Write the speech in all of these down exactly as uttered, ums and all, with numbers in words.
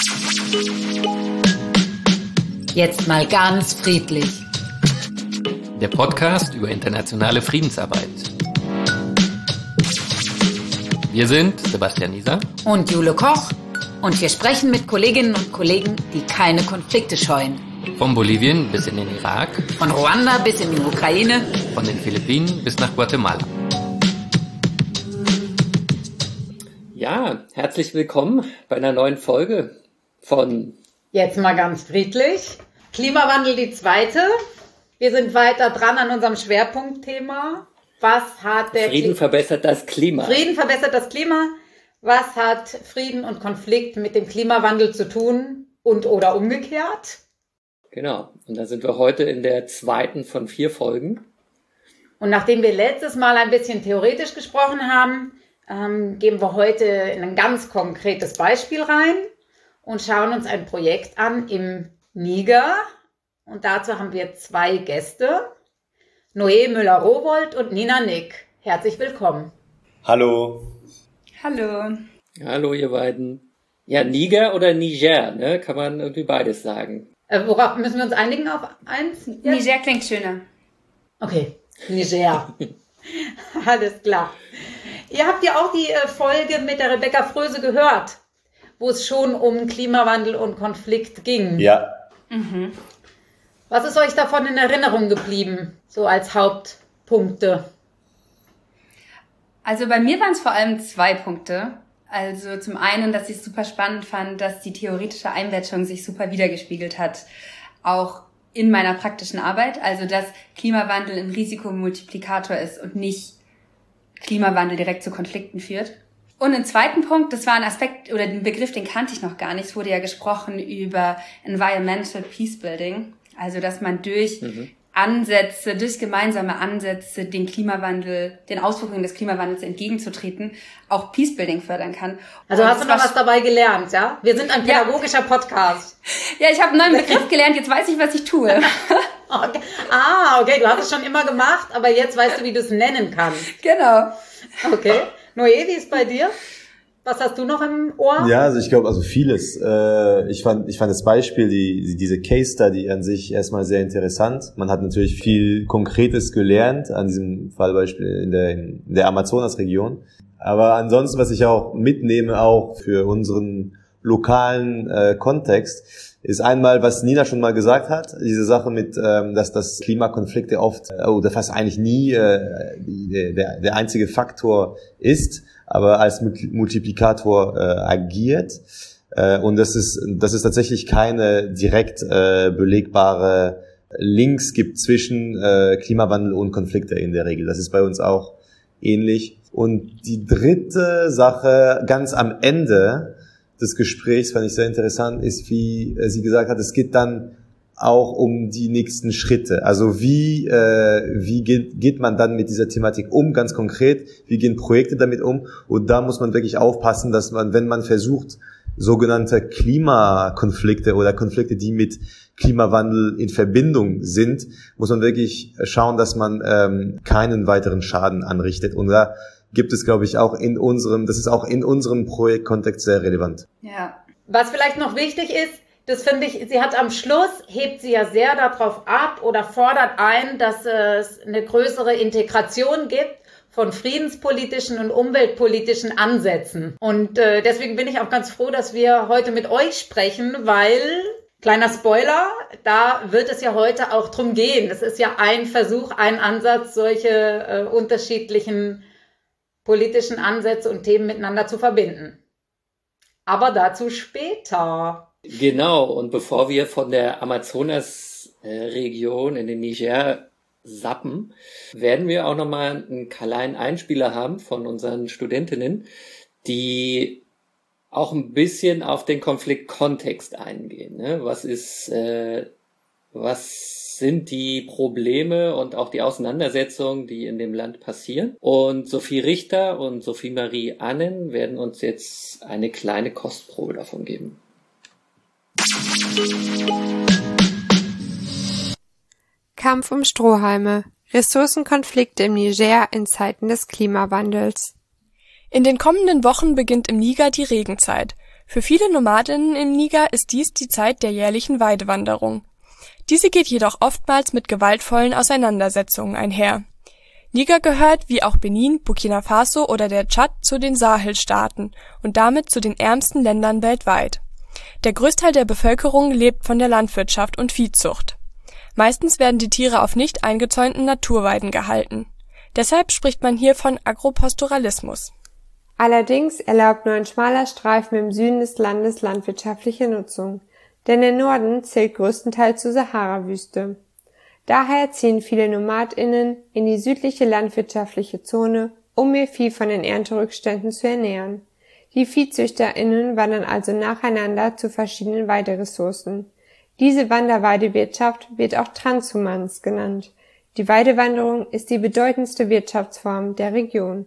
Jetzt mal ganz friedlich. Der Podcast über internationale Friedensarbeit. Wir sind Sebastian Nieser und Jule Koch und wir sprechen mit Kolleginnen und Kollegen, die keine Konflikte scheuen. Von Bolivien bis in den Irak, von Ruanda bis in die Ukraine, von den Philippinen bis nach Guatemala. Ja, herzlich willkommen bei einer neuen Folge von Jetzt mal ganz friedlich. Klimawandel die zweite. Wir sind weiter dran an unserem Schwerpunktthema. Was hat der Frieden Kli- verbessert das Klima. Frieden verbessert das Klima. Was hat Frieden und Konflikt mit dem Klimawandel zu tun und oder umgekehrt? Genau. Und da sind wir heute in der zweiten von vier Folgen. Und nachdem wir letztes Mal ein bisschen theoretisch gesprochen haben, ähm, gehen wir heute in ein ganz konkretes Beispiel rein und schauen uns ein Projekt an im Niger. Und dazu haben wir zwei Gäste, Noé Müller-Rowold und Nina Nick. Herzlich willkommen. Hallo. Hallo. Hallo, ihr beiden. Ja, Niger oder Niger, ne? Kann man irgendwie beides sagen. Äh, worauf müssen wir uns einigen auf eins? Jetzt? Niger klingt schöner. Okay, Niger. Alles klar. Ihr habt ja auch die äh, Folge mit der Rebecca Fröse gehört, wo es schon um Klimawandel und Konflikt ging. Ja. Mhm. Was ist euch davon in Erinnerung geblieben, so als Hauptpunkte? Also bei mir waren es vor allem zwei Punkte. Also zum einen, dass ich es super spannend fand, dass die theoretische Einbettung sich super wiedergespiegelt hat, auch in meiner praktischen Arbeit. Also dass Klimawandel ein Risikomultiplikator ist und nicht Klimawandel direkt zu Konflikten führt. Und ein zweiten Punkt, das war ein Aspekt oder den Begriff, den kannte ich noch gar nicht. Es wurde ja gesprochen über Environmental Peacebuilding. Also dass man durch mhm. Ansätze, durch gemeinsame Ansätze den Klimawandel, den Auswirkungen des Klimawandels entgegenzutreten, auch Peacebuilding fördern kann. Also und hast du noch was dabei gelernt, ja? Wir sind ein pädagogischer ja. Podcast. Ja, ich habe einen neuen Begriff gelernt, jetzt weiß ich, was ich tue. Okay. Ah, okay, du hast es schon immer gemacht, aber jetzt weißt du, wie du es nennen kannst. Genau. Okay. Noé, wie ist bei dir? Was hast du noch im Ohr? Ja, also ich glaube, also vieles. Äh, ich fand, ich fand das Beispiel, die, diese Case Study an sich erstmal sehr interessant. Man hat natürlich viel Konkretes gelernt an diesem Fallbeispiel in der, in der Amazonasregion. Aber ansonsten, was ich auch mitnehme, auch für unseren lokalen äh, Kontext, ist einmal, was Nina schon mal gesagt hat, diese Sache mit, ähm, dass das Klimakonflikte oft äh, oder fast eigentlich nie äh, die, der, der einzige Faktor ist, aber als Multiplikator äh, agiert. Äh, und dass es, dass es tatsächlich keine direkt äh, belegbare Links gibt zwischen äh, Klimawandel und Konflikte in der Regel. Das ist bei uns auch ähnlich. Und die dritte Sache ganz am Ende des Gesprächs fand ich sehr interessant, ist, wie sie gesagt hat, es geht dann auch um die nächsten Schritte. Also wie äh, wie geht, geht man dann mit dieser Thematik um, ganz konkret? Wie gehen Projekte damit um? Und da muss man wirklich aufpassen, dass man, wenn man versucht, sogenannte Klimakonflikte oder Konflikte, die mit Klimawandel in Verbindung sind, muss man wirklich schauen, dass man ähm, keinen weiteren Schaden anrichtet. Und da gibt es, glaube ich, auch in unserem, das ist auch in unserem Projektkontext sehr relevant. Ja. Was vielleicht noch wichtig ist, das finde ich, sie hat am Schluss, hebt sie ja sehr darauf ab oder fordert ein, dass es eine größere Integration gibt von friedenspolitischen und umweltpolitischen Ansätzen. Und äh, deswegen bin ich auch ganz froh, dass wir heute mit euch sprechen, weil, kleiner Spoiler, da wird es ja heute auch drum gehen. Es ist ja ein Versuch, ein Ansatz, solche äh, unterschiedlichen politischen Ansätze und Themen miteinander zu verbinden. Aber dazu später. Genau, und bevor wir von der Amazonas-Region in den Niger sappen, werden wir auch nochmal einen kleinen Einspieler haben von unseren Studentinnen, die auch ein bisschen auf den Konfliktkontext eingehen. Ne? Was ist, äh, was sind die Probleme und auch die Auseinandersetzungen, die in dem Land passieren? Und Sophie Richter und Sophie Marie Annen werden uns jetzt eine kleine Kostprobe davon geben. Kampf um Strohhalme. Ressourcenkonflikte im Niger in Zeiten des Klimawandels. In den kommenden Wochen beginnt im Niger die Regenzeit. Für viele Nomadinnen im Niger ist dies die Zeit der jährlichen Weidewanderung. Diese geht jedoch oftmals mit gewaltvollen Auseinandersetzungen einher. Niger gehört, wie auch Benin, Burkina Faso oder der Tschad, zu den Sahelstaaten und damit zu den ärmsten Ländern weltweit. Der Großteil der Bevölkerung lebt von der Landwirtschaft und Viehzucht. Meistens werden die Tiere auf nicht eingezäunten Naturweiden gehalten. Deshalb spricht man hier von Agropastoralismus. Allerdings erlaubt nur ein schmaler Streifen im Süden des Landes landwirtschaftliche Nutzung, denn der Norden zählt größtenteils zur Sahara-Wüste. Daher ziehen viele NomadInnen in die südliche landwirtschaftliche Zone, um ihr Vieh von den Ernterückständen zu ernähren. Die ViehzüchterInnen wandern also nacheinander zu verschiedenen Weideressourcen. Diese Wanderweidewirtschaft wird auch Transhumans genannt. Die Weidewanderung ist die bedeutendste Wirtschaftsform der Region.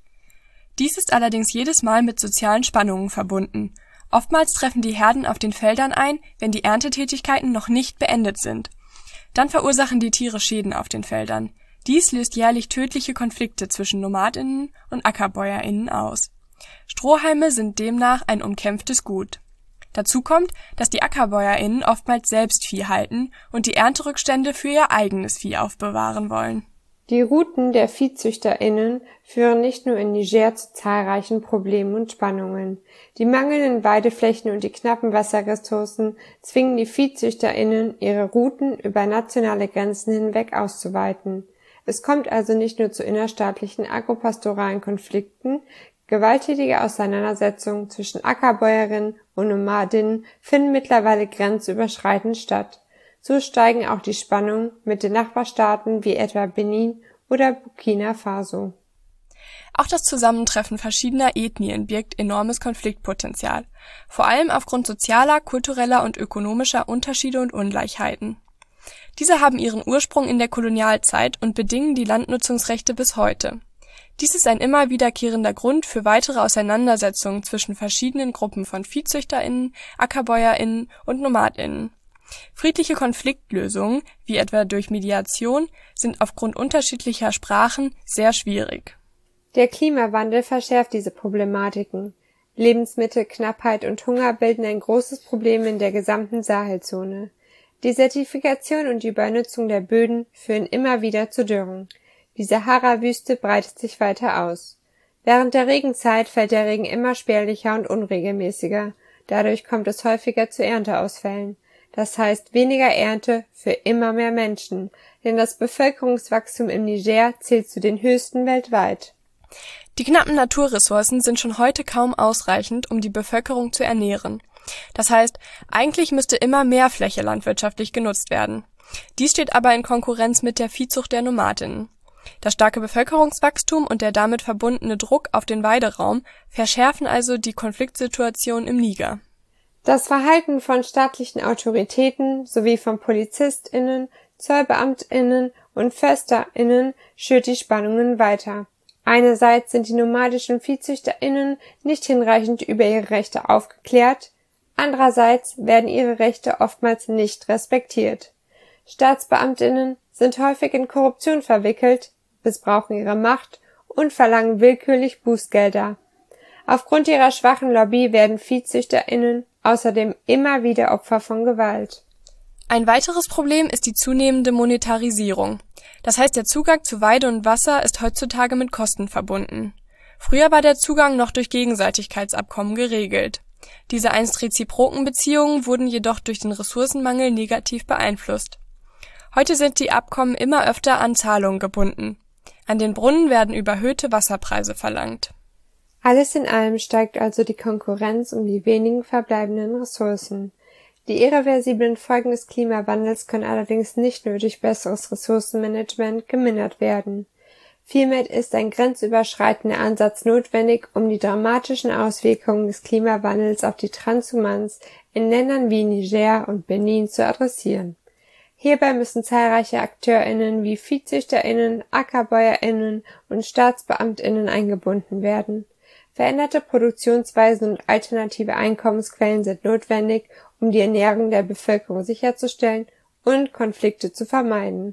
Dies ist allerdings jedes Mal mit sozialen Spannungen verbunden. Oftmals treffen die Herden auf den Feldern ein, wenn die Erntetätigkeiten noch nicht beendet sind. Dann verursachen die Tiere Schäden auf den Feldern. Dies löst jährlich tödliche Konflikte zwischen NomadInnen und AckerbäuerInnen aus. Strohhalme sind demnach ein umkämpftes Gut. Dazu kommt, dass die AckerbäuerInnen oftmals selbst Vieh halten und die Ernterückstände für ihr eigenes Vieh aufbewahren wollen. Die Routen der ViehzüchterInnen führen nicht nur in Niger zu zahlreichen Problemen und Spannungen. Die mangelnden Weideflächen und die knappen Wasserressourcen zwingen die ViehzüchterInnen, ihre Routen über nationale Grenzen hinweg auszuweiten. Es kommt also nicht nur zu innerstaatlichen agropastoralen Konflikten, gewalttätige Auseinandersetzungen zwischen Ackerbäuerinnen und Nomadinnen finden mittlerweile grenzüberschreitend statt. So steigen auch die Spannungen mit den Nachbarstaaten wie etwa Benin oder Burkina Faso. Auch das Zusammentreffen verschiedener Ethnien birgt enormes Konfliktpotenzial, vor allem aufgrund sozialer, kultureller und ökonomischer Unterschiede und Ungleichheiten. Diese haben ihren Ursprung in der Kolonialzeit und bedingen die Landnutzungsrechte bis heute. Dies ist ein immer wiederkehrender Grund für weitere Auseinandersetzungen zwischen verschiedenen Gruppen von ViehzüchterInnen, AckerbäuerInnen und NomadInnen. Friedliche Konfliktlösungen, wie etwa durch Mediation, sind aufgrund unterschiedlicher Sprachen sehr schwierig. Der Klimawandel verschärft diese Problematiken. Lebensmittelknappheit und Hunger bilden ein großes Problem in der gesamten Sahelzone. Desertifikation und die Übernutzung der Böden führen immer wieder zu Dürren. Die Sahara-Wüste breitet sich weiter aus. Während der Regenzeit fällt der Regen immer spärlicher und unregelmäßiger. Dadurch kommt es häufiger zu Ernteausfällen. Das heißt weniger Ernte für immer mehr Menschen, denn das Bevölkerungswachstum im Niger zählt zu den höchsten weltweit. Die knappen Naturressourcen sind schon heute kaum ausreichend, um die Bevölkerung zu ernähren. Das heißt, eigentlich müsste immer mehr Fläche landwirtschaftlich genutzt werden. Dies steht aber in Konkurrenz mit der Viehzucht der Nomadinnen. Das starke Bevölkerungswachstum und der damit verbundene Druck auf den Weideraum verschärfen also die Konfliktsituation im Niger. Das Verhalten von staatlichen Autoritäten sowie von PolizistInnen, ZollbeamtInnen und FörsterInnen schürt die Spannungen weiter. Einerseits sind die nomadischen ViehzüchterInnen nicht hinreichend über ihre Rechte aufgeklärt, andererseits werden ihre Rechte oftmals nicht respektiert. StaatsbeamtInnen sind häufig in Korruption verwickelt, missbrauchen ihre Macht und verlangen willkürlich Bußgelder. Aufgrund ihrer schwachen Lobby werden ViehzüchterInnen außerdem immer wieder Opfer von Gewalt. Ein weiteres Problem ist die zunehmende Monetarisierung. Das heißt, der Zugang zu Weide und Wasser ist heutzutage mit Kosten verbunden. Früher war der Zugang noch durch Gegenseitigkeitsabkommen geregelt. Diese einst reziproken Beziehungen wurden jedoch durch den Ressourcenmangel negativ beeinflusst. Heute sind die Abkommen immer öfter an Zahlungen gebunden. An den Brunnen werden überhöhte Wasserpreise verlangt. Alles in allem steigt also die Konkurrenz um die wenigen verbleibenden Ressourcen. Die irreversiblen Folgen des Klimawandels können allerdings nicht nur durch besseres Ressourcenmanagement gemindert werden. Vielmehr ist ein grenzüberschreitender Ansatz notwendig, um die dramatischen Auswirkungen des Klimawandels auf die Transhumans in Ländern wie Niger und Benin zu adressieren. Hierbei müssen zahlreiche AkteurInnen wie ViehzüchterInnen, AckerbäuerInnen und StaatsbeamtInnen eingebunden werden. Veränderte Produktionsweisen und alternative Einkommensquellen sind notwendig, um die Ernährung der Bevölkerung sicherzustellen und Konflikte zu vermeiden.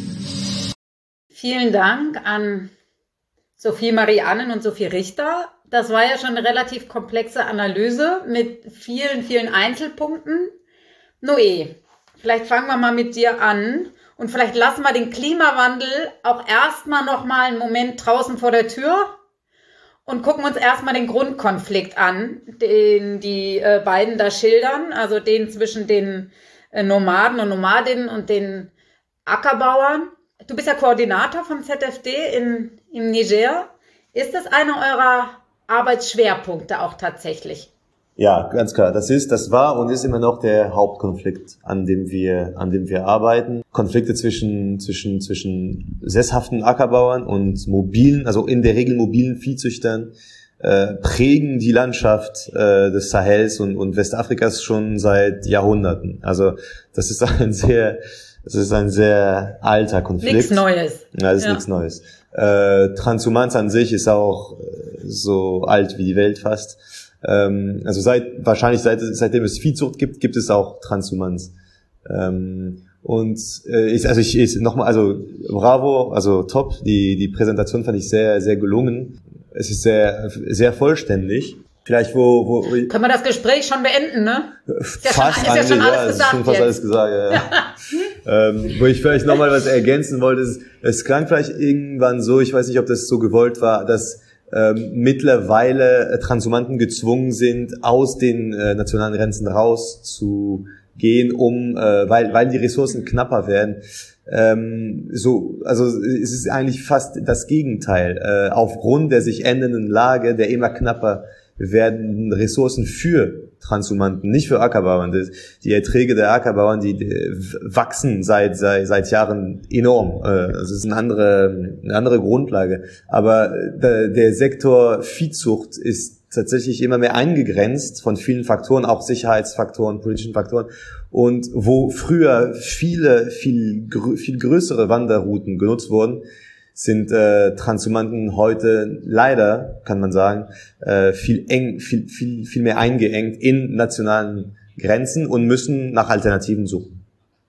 Vielen Dank an Sophie Marie Annen und Sophie Richter Das war ja schon eine relativ komplexe Analyse mit vielen, vielen Einzelpunkten. Noé, vielleicht fangen wir mal mit dir an und vielleicht lassen wir den Klimawandel auch erstmal noch mal einen Moment draußen vor der Tür und gucken uns erstmal den Grundkonflikt an, den die äh, beiden da schildern, also den zwischen den äh, Nomaden und Nomadinnen und den Ackerbauern. Du bist ja Koordinator vom Z F D in, im Niger. Ist das einer eurer Arbeitsschwerpunkte auch tatsächlich? Ja, ganz klar. Das ist, das war und ist immer noch der Hauptkonflikt, an dem wir, an dem wir arbeiten. Konflikte zwischen, zwischen, zwischen sesshaften Ackerbauern und mobilen, also in der Regel mobilen Viehzüchtern, äh, prägen die Landschaft äh, des Sahels und, und Westafrikas schon seit Jahrhunderten. Also das ist ein sehr, das ist ein sehr alter Konflikt. Nichts Neues. Ja, das ist ja. nichts Neues. Äh, Transhumanz an sich ist auch äh, so alt wie die Welt fast. Ähm, also seit wahrscheinlich seit seitdem es Viehzucht gibt, gibt es auch Transhumanz. Ähm, und äh, ich, also ich, ich nochmal, also bravo, also top. Die die Präsentation fand ich sehr sehr gelungen. Es ist sehr sehr vollständig. Vielleicht wo wo können wir das Gespräch schon beenden, ne? Ist ja fast schon, ist ja schon alles ja, gesagt. Ist schon fast jetzt. alles gesagt, ja. ja. ähm, wo ich vielleicht nochmal was ergänzen wollte, ist, es klang vielleicht irgendwann so, ich weiß nicht, ob das so gewollt war, dass ähm, mittlerweile äh, Transhumanten gezwungen sind, aus den äh, nationalen Grenzen rauszugehen, um äh, weil weil die Ressourcen knapper werden. Ähm, so, also es ist eigentlich fast das Gegenteil. Äh, aufgrund der sich ändernden Lage, der immer knapper werden Ressourcen für Transhumanten, nicht für Ackerbauern. Die Erträge der Ackerbauern, die wachsen seit seit, seit Jahren enorm. Das ist eine andere eine andere Grundlage. Aber der, der Sektor Viehzucht ist tatsächlich immer mehr eingegrenzt von vielen Faktoren, auch Sicherheitsfaktoren, politischen Faktoren. Und wo früher viele viel viel größere Wanderrouten genutzt wurden, sind äh, Transhumanten heute leider, kann man sagen, äh, viel eng, viel viel viel mehr eingeengt in nationalen Grenzen und müssen nach Alternativen suchen.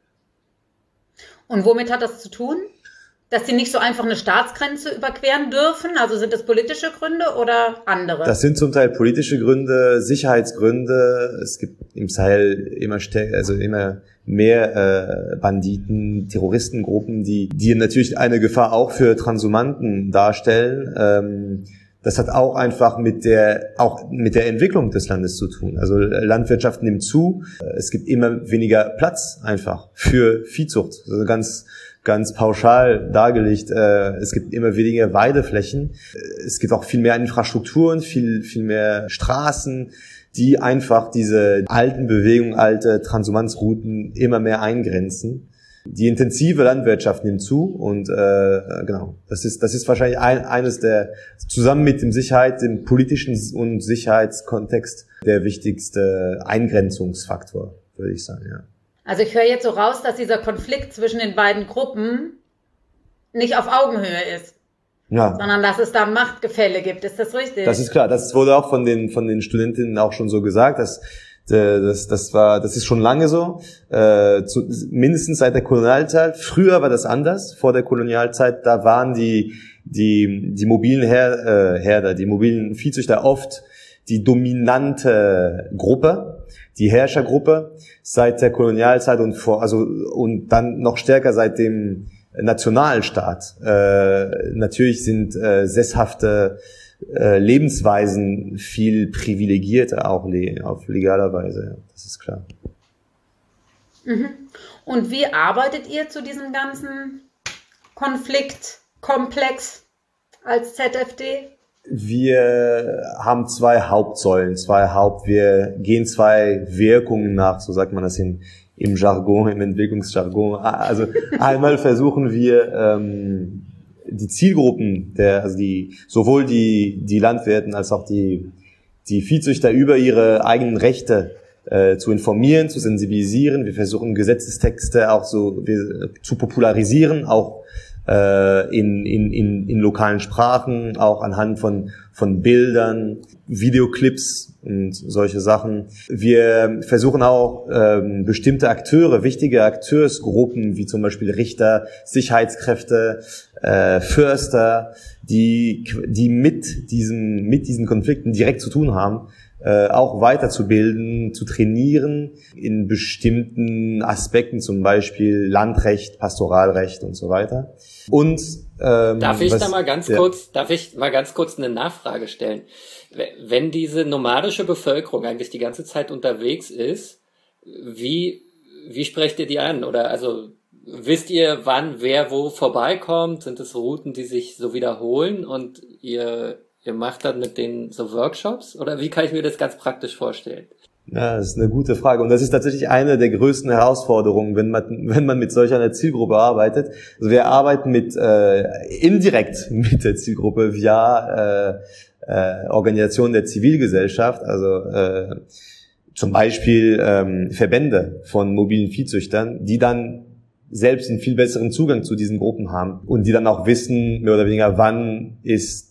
Und womit hat das zu tun? Dass sie nicht so einfach eine Staatsgrenze überqueren dürfen? Also sind das politische Gründe oder andere? Das sind zum Teil politische Gründe, Sicherheitsgründe. Es gibt im Sahel immer stärker, also immer mehr äh, Banditen, Terroristengruppen, die die natürlich eine Gefahr auch für Transhumanten darstellen. Ähm, das hat auch einfach mit der auch mit der Entwicklung des Landes zu tun. Also Landwirtschaft nimmt zu. Es gibt immer weniger Platz einfach für Viehzucht. Also ganz ganz pauschal dargelegt, äh, es gibt immer weniger Weideflächen. Es gibt auch viel mehr Infrastrukturen, viel viel mehr Straßen, die einfach diese alten Bewegungen, alte Transhumanzrouten immer mehr eingrenzen. Die intensive Landwirtschaft nimmt zu und äh, genau, das ist das ist wahrscheinlich ein, eines der zusammen mit dem Sicherheit, dem politischen und Sicherheitskontext der wichtigste Eingrenzungsfaktor, würde ich sagen, ja. Also ich höre jetzt so raus, dass dieser Konflikt zwischen den beiden Gruppen nicht auf Augenhöhe ist, ja, sondern dass es da Machtgefälle gibt. Ist das richtig? Das ist klar. Das wurde auch von den von den Studentinnen auch schon so gesagt. Dass, das das war das ist schon lange so, äh, zu, mindestens seit der Kolonialzeit. Früher war das anders. Vor der Kolonialzeit, da waren die die die mobilen Her, äh, Herder, die mobilen Viehzüchter oft die dominante Gruppe, die Herrschergruppe. Seit der Kolonialzeit und vor, also und dann noch stärker seit dem Nationalstaat. Äh, natürlich sind äh, sesshafte äh, Lebensweisen viel privilegierter, auch le- auf legaler Weise. Das ist klar. Mhm. Und wie arbeitet ihr zu diesem ganzen Konfliktkomplex als Z F D? Wir haben zwei Hauptsäulen, zwei Haupt, wir gehen zwei Wirkungen nach, so sagt man das in, im Jargon, im Entwicklungsjargon. Also einmal versuchen wir, ähm, die Zielgruppen der, also die, sowohl die, die Landwirten als auch die, die Viehzüchter über ihre eigenen Rechte äh, zu informieren, zu sensibilisieren. Wir versuchen Gesetzestexte auch so wir, zu popularisieren, auch in, in, in, in lokalen Sprachen, auch anhand von, von Bildern, Videoclips und solche Sachen. Wir versuchen auch ähm, bestimmte Akteure, wichtige Akteursgruppen wie zum Beispiel Richter, Sicherheitskräfte, äh, Förster, die die mit diesem mit diesen Konflikten direkt zu tun haben, äh, auch weiterzubilden, zu trainieren in bestimmten Aspekten, zum Beispiel Landrecht, Pastoralrecht und so weiter. Und ähm, darf ich was, da mal ganz ja. kurz, darf ich mal ganz kurz eine Nachfrage stellen? Wenn diese nomadische Bevölkerung eigentlich die ganze Zeit unterwegs ist, wie wie sprecht ihr die an? Oder also wisst ihr, wann wer wo vorbeikommt? Sind es Routen, die sich so wiederholen und ihr ihr macht dann mit denen so Workshops? Oder wie kann ich mir das ganz praktisch vorstellen? Ja, das ist eine gute Frage. Und das ist tatsächlich eine der größten Herausforderungen, wenn man, wenn man mit solch einer Zielgruppe arbeitet. Also wir arbeiten mit, äh, indirekt mit der Zielgruppe via, äh, äh, Organisationen der Zivilgesellschaft, also, äh, zum Beispiel, ähm, Verbände von mobilen Viehzüchtern, die dann selbst einen viel besseren Zugang zu diesen Gruppen haben und die dann auch wissen, mehr oder weniger, wann ist,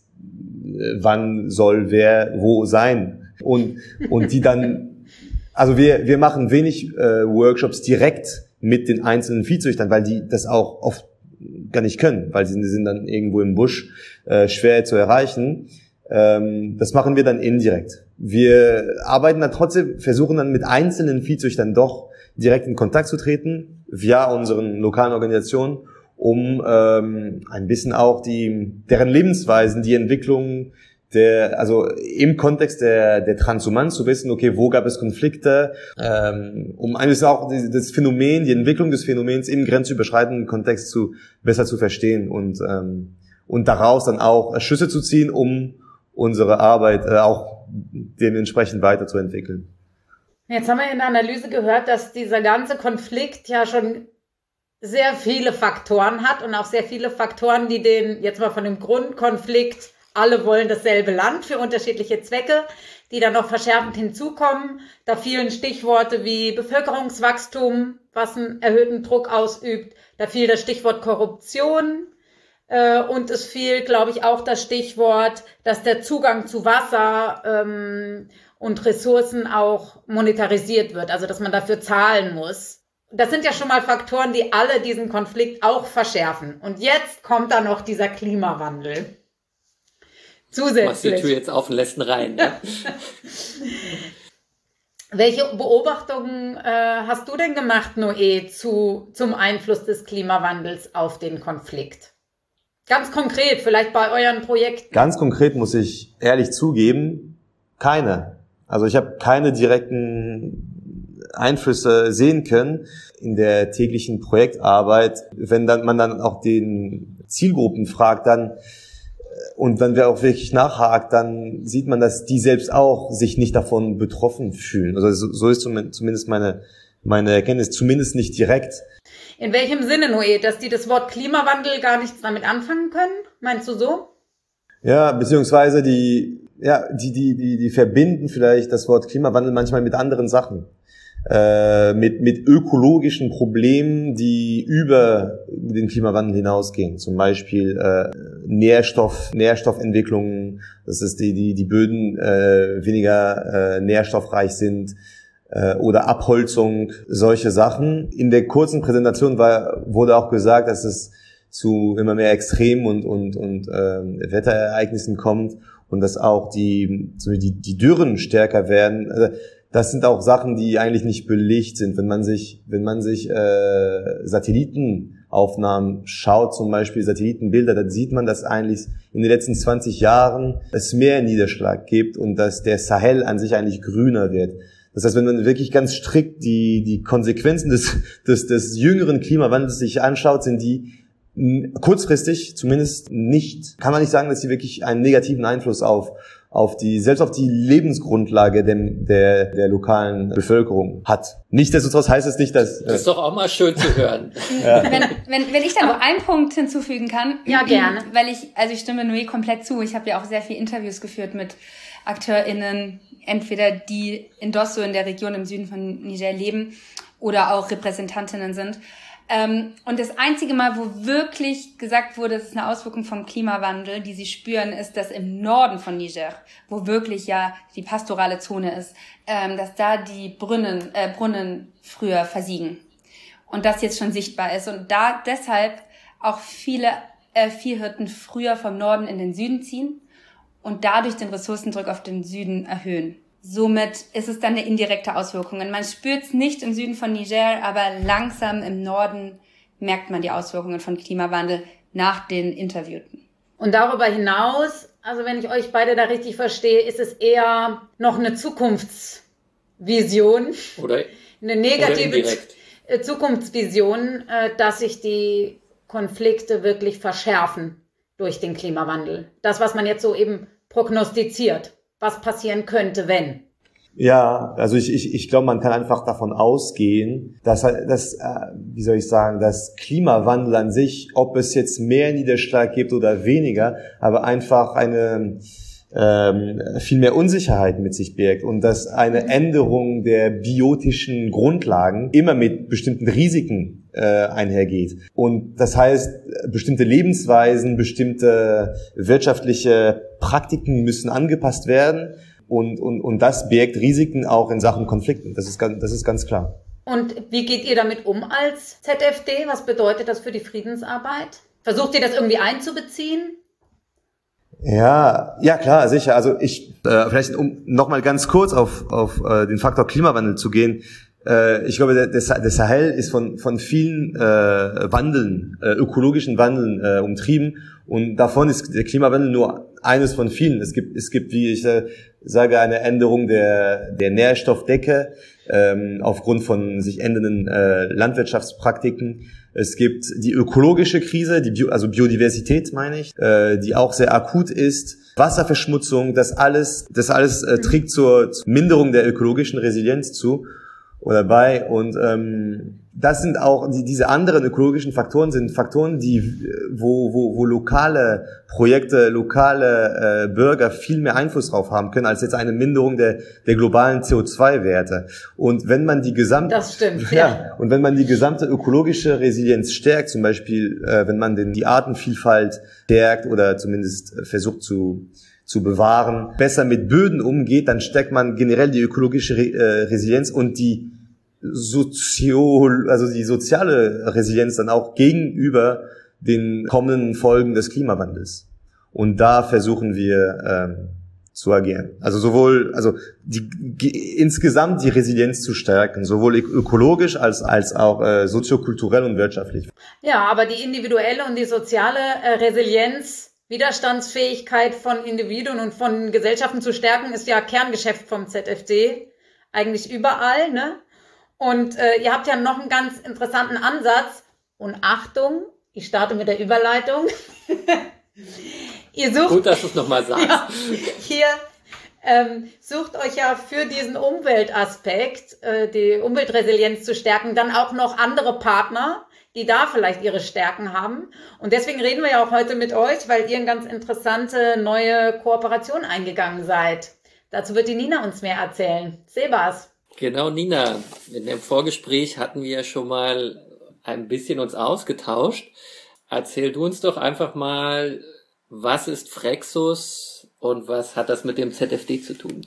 wann soll wer wo sein. Und, und die dann, also wir, wir machen wenig äh, Workshops direkt mit den einzelnen Viehzüchtern, weil die das auch oft gar nicht können, weil sie sind dann irgendwo im Busch, äh, schwer zu erreichen. Ähm, das machen wir dann indirekt. Wir arbeiten dann trotzdem, versuchen dann mit einzelnen Viehzüchtern doch direkt in Kontakt zu treten, via unseren lokalen Organisationen, um ähm, ein bisschen auch die deren Lebensweisen, die Entwicklung der, also im Kontext der der Transhumanz zu wissen, okay, wo gab es Konflikte, ähm, um ein bisschen auch das Phänomen, die Entwicklung des Phänomens im grenzüberschreitenden Kontext zu besser zu verstehen und ähm, und daraus dann auch Schlüsse zu ziehen, um unsere Arbeit äh, auch dementsprechend weiterzuentwickeln. Jetzt haben wir in der Analyse gehört, dass dieser ganze Konflikt ja schon sehr viele Faktoren hat und auch sehr viele Faktoren, die den, jetzt mal von dem Grundkonflikt, alle wollen dasselbe Land für unterschiedliche Zwecke, die dann noch verschärfend hinzukommen. Da fielen Stichworte wie Bevölkerungswachstum, was einen erhöhten Druck ausübt. Da fiel das Stichwort Korruption. Äh, und es fiel, glaube ich, auch das Stichwort, dass der Zugang zu Wasser ähm, und Ressourcen auch monetarisiert wird, also dass man dafür zahlen muss. Das sind ja schon mal Faktoren, die alle diesen Konflikt auch verschärfen. Und jetzt kommt da noch dieser Klimawandel. Zusätzlich. Du machst die Tür jetzt auf und lässt ihn rein. Ne? Welche Beobachtungen äh, hast du denn gemacht, Noé, zu, zum Einfluss des Klimawandels auf den Konflikt? Ganz konkret, vielleicht bei euren Projekten. Ganz konkret muss ich ehrlich zugeben, keine. Also ich habe keine direkten Einflüsse sehen können in der täglichen Projektarbeit. Wenn dann man dann auch den Zielgruppen fragt, dann und dann wer auch wirklich nachhakt, dann sieht man, dass die selbst auch sich nicht davon betroffen fühlen. Also so, so ist zumindest meine meine Erkenntnis, zumindest nicht direkt. In welchem Sinne, Noé, dass die das Wort Klimawandel gar nichts damit anfangen können? Meinst du so? Ja, beziehungsweise die ja die die die die verbinden vielleicht das Wort Klimawandel manchmal mit anderen Sachen. Äh, mit mit ökologischen Problemen, die über den Klimawandel hinausgehen. Zum Beispiel äh, Nährstoff, Nährstoffentwicklungen, dass es die die die Böden äh, weniger äh, nährstoffreich sind äh, oder Abholzung, solche Sachen. In der kurzen Präsentation war wurde auch gesagt, dass es zu immer mehr Extremen und und und äh, Wetterereignissen kommt und dass auch die die die Dürren stärker werden. Also, das sind auch Sachen, die eigentlich nicht belegt sind. Wenn man sich, wenn man sich äh, Satellitenaufnahmen schaut, zum Beispiel Satellitenbilder, dann sieht man, dass eigentlich in den letzten zwanzig Jahren es mehr Niederschlag gibt und dass der Sahel an sich eigentlich grüner wird. Das heißt, wenn man wirklich ganz strikt die die Konsequenzen des des des jüngeren Klimawandels sich anschaut, sind die kurzfristig zumindest nicht, kann man nicht sagen, dass sie wirklich einen negativen Einfluss auf auf die, selbst auf die Lebensgrundlage der, der, der lokalen Bevölkerung hat. Nichtsdestotrotz heißt es nicht, dass... Das ist doch auch mal schön zu hören. Ja. Wenn, wenn, wenn ich da noch einen Punkt hinzufügen kann. Ja, gerne. Weil ich, also ich stimme Noé komplett zu. Ich habe ja auch sehr viele Interviews geführt mit AkteurInnen, entweder die in Dosso in der Region im Süden von Niger leben oder auch Repräsentantinnen sind. Ähm, und das einzige Mal, wo wirklich gesagt wurde, es ist eine Auswirkung vom Klimawandel, die sie spüren, ist, dass im Norden von Niger, wo wirklich ja die pastorale Zone ist, ähm, dass da die Brunnen, äh, Brunnen früher versiegen. Und das jetzt schon sichtbar ist. Und da deshalb auch viele äh, Viehhirten früher vom Norden in den Süden ziehen und dadurch den Ressourcendruck auf den Süden erhöhen. Somit ist es dann eine indirekte Auswirkung. Man spürt es nicht im Süden von Niger, aber langsam im Norden merkt man die Auswirkungen von Klimawandel nach den Interviewten. Und darüber hinaus, also wenn ich euch beide da richtig verstehe, ist es eher noch eine Zukunftsvision, oder, eine negative oder indirekt. Zukunftsvision, dass sich die Konflikte wirklich verschärfen durch den Klimawandel. Das, was man jetzt so eben prognostiziert. Was passieren könnte, wenn? Ja, also ich, ich, ich glaube, man kann einfach davon ausgehen, dass, dass äh, wie soll ich sagen, dass Klimawandel an sich, ob es jetzt mehr Niederschlag gibt oder weniger, aber einfach eine ähm, viel mehr Unsicherheit mit sich birgt und dass eine Änderung der biotischen Grundlagen immer mit bestimmten Risiken äh, einhergeht. Und das heißt, bestimmte Lebensweisen, bestimmte wirtschaftliche Praktiken müssen angepasst werden und, und, und das birgt Risiken auch in Sachen Konflikten. Das ist ganz, das ist ganz klar. Und wie geht ihr damit um als Z F D? Was bedeutet das für die Friedensarbeit? Versucht ihr das irgendwie einzubeziehen? Ja, ja klar, sicher. Also ich, äh, vielleicht um nochmal ganz kurz auf, auf äh, den Faktor Klimawandel zu gehen. Äh, ich glaube, der, der Sahel ist von, von vielen äh, Wandeln, äh, ökologischen Wandeln äh, umtrieben und davon ist der Klimawandel nur eines von vielen. Es gibt, es gibt, wie ich äh, sage, eine Änderung der, der Nährstoffdecke ähm, aufgrund von sich ändernden äh, Landwirtschaftspraktiken. Es gibt die ökologische Krise, die Bio, also Biodiversität meine ich, äh, die auch sehr akut ist. Wasserverschmutzung, das alles, das alles äh, trägt zur, zur Minderung der ökologischen Resilienz zu oder bei. Und ähm, das sind auch die, diese anderen ökologischen Faktoren sind Faktoren, die wo wo wo lokale Projekte, lokale äh, Bürger viel mehr Einfluss drauf haben können als jetzt eine Minderung der der globalen C O zwei Werte. Und wenn man die gesamte das stimmt ja, ja. und wenn man die gesamte ökologische Resilienz stärkt, zum Beispiel äh, wenn man den die Artenvielfalt stärkt oder zumindest versucht zu zu bewahren, besser mit Böden umgeht, dann stärkt man generell die ökologische Re- äh, Resilienz und die Sozio, also die soziale Resilienz dann auch gegenüber den kommenden Folgen des Klimawandels. Und da versuchen wir ähm, zu agieren. Also sowohl, also die, die, insgesamt die Resilienz zu stärken, sowohl ökologisch als als auch äh, soziokulturell und wirtschaftlich. Ja, aber die individuelle und die soziale äh, Resilienz, Widerstandsfähigkeit von Individuen und von Gesellschaften zu stärken, ist ja Kerngeschäft vom Z F D. Eigentlich überall, ne? Und äh, ihr habt ja noch einen ganz interessanten Ansatz. Und Achtung, ich starte mit der Überleitung. Ihr sucht, gut, dass du es nochmal sagst. Ja, hier ähm, sucht euch ja für diesen Umweltaspekt, äh, die Umweltresilienz zu stärken, dann auch noch andere Partner, die da vielleicht ihre Stärken haben. Und deswegen reden wir ja auch heute mit euch, weil ihr eine ganz interessante neue Kooperation eingegangen seid. Dazu wird die Nina uns mehr erzählen. Sebas. Genau, Nina. In dem Vorgespräch hatten wir schon mal ein bisschen uns ausgetauscht. Erzähl du uns doch einfach mal, was ist Frexus und was hat das mit dem Z F D zu tun?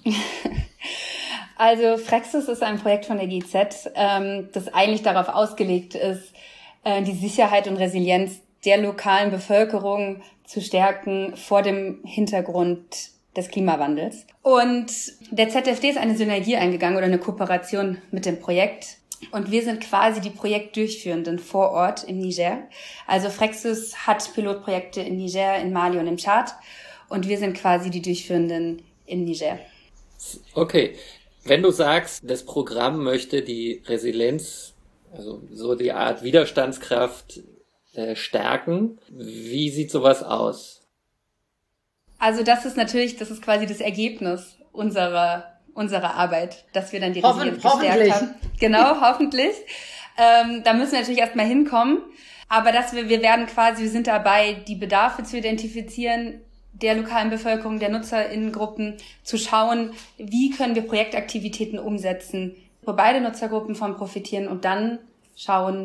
Also Frexus ist ein Projekt von der G Z, ähm, das eigentlich darauf ausgelegt ist, äh, die Sicherheit und Resilienz der lokalen Bevölkerung zu stärken vor dem Hintergrund des Klimawandels. Und der Z F D ist eine Synergie eingegangen oder eine Kooperation mit dem Projekt. Und wir sind quasi die Projektdurchführenden vor Ort im Niger. Also Frexus hat Pilotprojekte in Niger, in Mali und im Tschad. Und wir sind quasi die Durchführenden im Niger. Okay. Wenn du sagst, das Programm möchte die Resilienz, also so die Art Widerstandskraft äh, stärken, wie sieht sowas aus? Also das ist natürlich, das ist quasi das Ergebnis unserer unserer Arbeit, dass wir dann die Hoffen, Resilienz gestärkt haben. Genau, hoffentlich. Ähm, da müssen wir natürlich erstmal hinkommen. Aber dass wir, wir werden quasi, wir sind dabei, die Bedarfe zu identifizieren der lokalen Bevölkerung, der NutzerInnengruppen, zu schauen, wie können wir Projektaktivitäten umsetzen, wo beide Nutzergruppen von profitieren und dann schauen,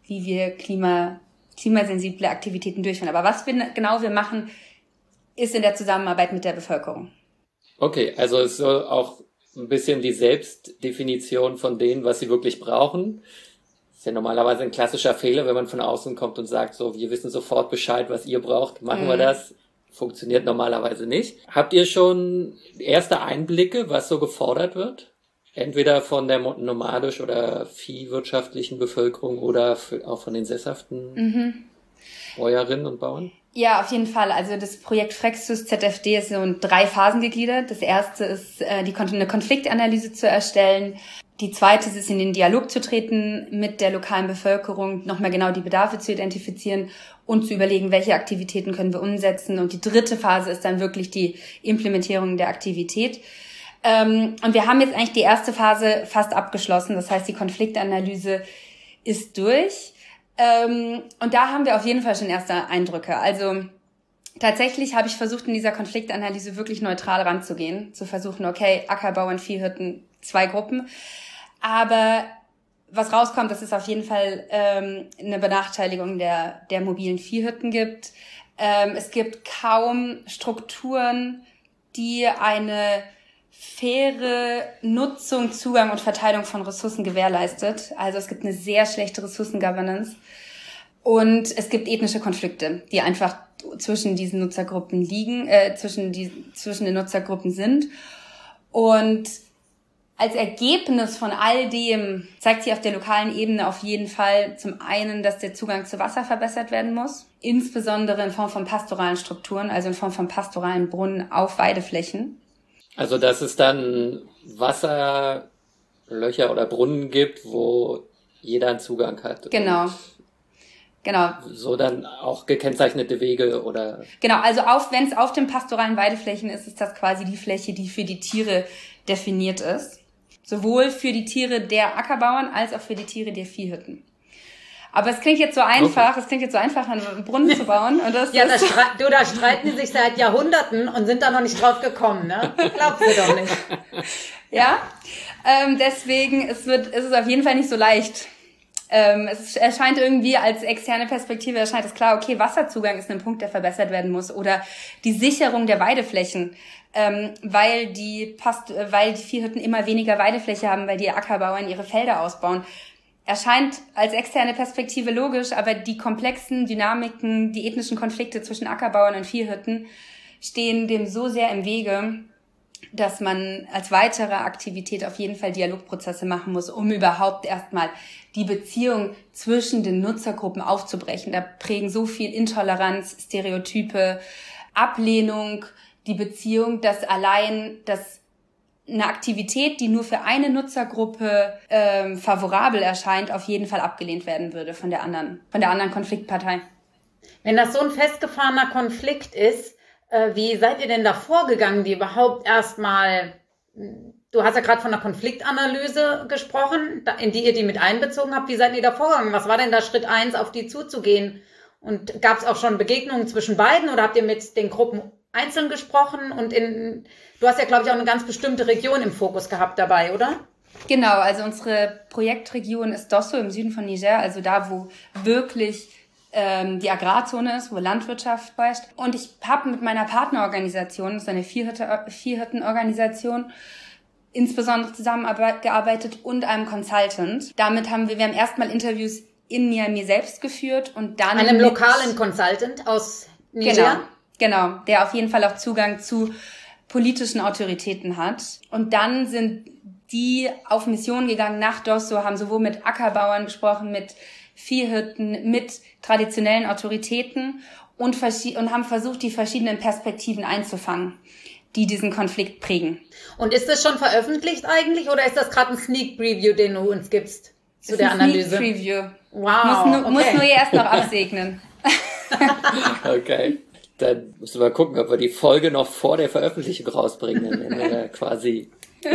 wie wir Klima, klimasensible Aktivitäten durchführen. Aber was wir genau wir machen, ist in der Zusammenarbeit mit der Bevölkerung. Okay, also es soll auch ein bisschen die Selbstdefinition von denen, was sie wirklich brauchen. Das ist ja normalerweise ein klassischer Fehler, wenn man von außen kommt und sagt, so, wir wissen sofort Bescheid, was ihr braucht, machen mhm. wir das. Funktioniert normalerweise nicht. Habt ihr schon erste Einblicke, was so gefordert wird? Entweder von der nomadisch- oder viehwirtschaftlichen Bevölkerung oder auch von den sesshaften mhm. Bäuerinnen und Bauern? Ja, auf jeden Fall. Also das Projekt Frexus Z F D ist so in drei Phasen gegliedert. Das erste ist, äh, die eine Konfliktanalyse zu erstellen. Die zweite ist, in den Dialog zu treten mit der lokalen Bevölkerung, nochmal genau die Bedarfe zu identifizieren und zu überlegen, welche Aktivitäten können wir umsetzen. Und die dritte Phase ist dann wirklich die Implementierung der Aktivität. Ähm, und wir haben jetzt eigentlich die erste Phase fast abgeschlossen. Das heißt, die Konfliktanalyse ist durch. Ähm, und da haben wir auf jeden Fall schon erste Eindrücke. Also tatsächlich habe ich versucht, in dieser Konfliktanalyse wirklich neutral ranzugehen. Zu versuchen, okay, Ackerbauern, Viehhirten, zwei Gruppen. Aber was rauskommt, dass es auf jeden Fall ähm, eine Benachteiligung der, der mobilen Viehhirten gibt. Ähm, es gibt kaum Strukturen, die eine faire Nutzung, Zugang und Verteilung von Ressourcen gewährleistet. Also es gibt eine sehr schlechte Ressourcengovernance. Und es gibt ethnische Konflikte, die einfach zwischen diesen Nutzergruppen liegen, äh, zwischen die, zwischen den Nutzergruppen sind. Und als Ergebnis von all dem zeigt sich auf der lokalen Ebene auf jeden Fall zum einen, dass der Zugang zu Wasser verbessert werden muss, insbesondere in Form von pastoralen Strukturen, also in Form von pastoralen Brunnen auf Weideflächen. Also dass es dann Wasserlöcher oder Brunnen gibt, wo jeder einen Zugang hat. Genau. Genau. So dann auch gekennzeichnete Wege oder... Genau, also auf, wenn es auf den pastoralen Weideflächen ist, ist das quasi die Fläche, die für die Tiere definiert ist. Sowohl für die Tiere der Ackerbauern als auch für die Tiere der Viehhirten. Aber es klingt jetzt so einfach, okay. es klingt jetzt so einfach, einen Brunnen zu bauen. Und das ja, ist das du, da streiten die sich seit Jahrhunderten und sind da noch nicht drauf gekommen, ne? Glaubst du doch nicht. Ja, ähm, deswegen es wird, es ist auf jeden Fall nicht so leicht. Ähm, es erscheint irgendwie als externe Perspektive, erscheint es klar, okay, Wasserzugang ist ein Punkt, der verbessert werden muss. Oder die Sicherung der Weideflächen, ähm, weil die Past- weil die Viehhirten immer weniger Weidefläche haben, weil die Ackerbauern ihre Felder ausbauen. Erscheint als externe Perspektive logisch, aber die komplexen Dynamiken, die ethnischen Konflikte zwischen Ackerbauern und Viehhirten stehen dem so sehr im Wege, dass man als weitere Aktivität auf jeden Fall Dialogprozesse machen muss, um überhaupt erstmal die Beziehung zwischen den Nutzergruppen aufzubrechen. Da prägen so viel Intoleranz, Stereotype, Ablehnung, die Beziehung, dass allein das eine Aktivität, die nur für eine Nutzergruppe ähm, favorabel erscheint, auf jeden Fall abgelehnt werden würde von der anderen, von der anderen Konfliktpartei. Wenn das so ein festgefahrener Konflikt ist, äh, wie seid ihr denn da vorgegangen, die überhaupt erstmal, du hast ja gerade von einer Konfliktanalyse gesprochen, in die ihr die mit einbezogen habt, wie seid ihr da vorgegangen? Was war denn da Schritt eins, auf die zuzugehen? Und gab es auch schon Begegnungen zwischen beiden oder habt ihr mit den Gruppen einzeln gesprochen? Und in, du hast ja, glaube ich, auch eine ganz bestimmte Region im Fokus gehabt dabei, oder? Genau, also unsere Projektregion ist Dosso im Süden von Niger, also da, wo wirklich ähm, die Agrarzone ist, wo Landwirtschaft herrscht. Und ich habe mit meiner Partnerorganisation, das ist eine Viehhirtenorganisation, insbesondere zusammengearbeitet und einem Consultant. Damit haben wir, wir haben erstmal Interviews in Niamey selbst geführt und dann einem lokalen Consultant aus Niger. Genau. Genau, der auf jeden Fall auch Zugang zu politischen Autoritäten hat. Und dann sind die auf Mission gegangen nach Dosso, haben sowohl mit Ackerbauern gesprochen, mit Viehhirten, mit traditionellen Autoritäten und, verschi- und haben versucht, die verschiedenen Perspektiven einzufangen, die diesen Konflikt prägen. Und ist das schon veröffentlicht eigentlich oder ist das gerade ein Sneak Preview, den du uns gibst zu ist der ein Analyse? Sneak Preview. Wow. Muss nur, okay. muss nur erst noch absegnen. Okay. Dann müssen wir gucken, ob wir die Folge noch vor der Veröffentlichung rausbringen. Dann werden wir quasi.